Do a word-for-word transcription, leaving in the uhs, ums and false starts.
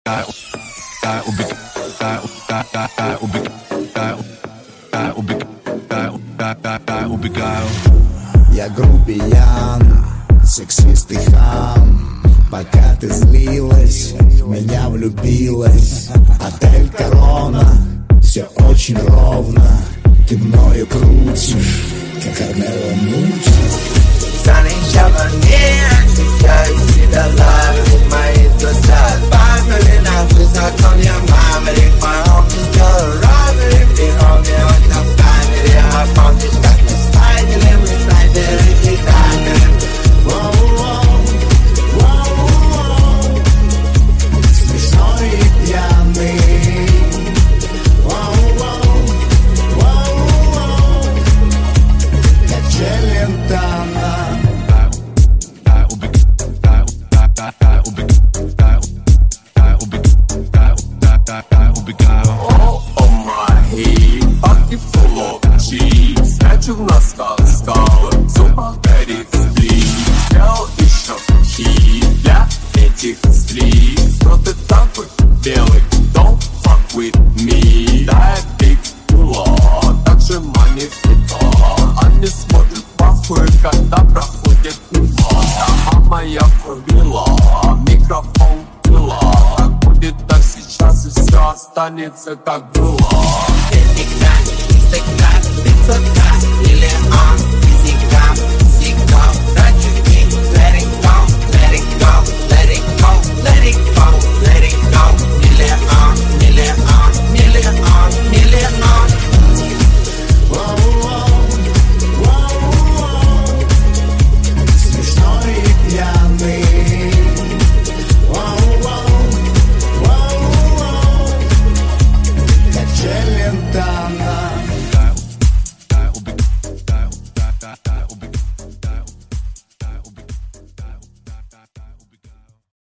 Я грубиян, сексист и хам. Пока ты злилась, в меня влюбилась. Отель Корона, все очень ровно. Ты мною крутишь, как Кармела Мунч. Станем шабаны, отвечаю себя лавы. Мои глаза падали на высоту. Я мамарик, мой опыт сделал робери. Бегом мне он на камере. А помнишь, как мы спайдили, мы снайперы и хакеры. Воу-воу, воу-воу, смешной и пьяный. Воу-воу, воу-воу, как Челентано. Скачу в носках скалы, в зубах горит сплит. Сделал еще хит для этих стриц. Но ты такой белый, don't fuck with me. Да, я big pull, также манифестон. Они смотрят похуй, когда проходит мимо. Сама моя провела, микрофон пила. Так будет так сейчас и все останется как было. Миллион физикам, физикам. Трачу день, let it go, let it go, let it go, let it go, let it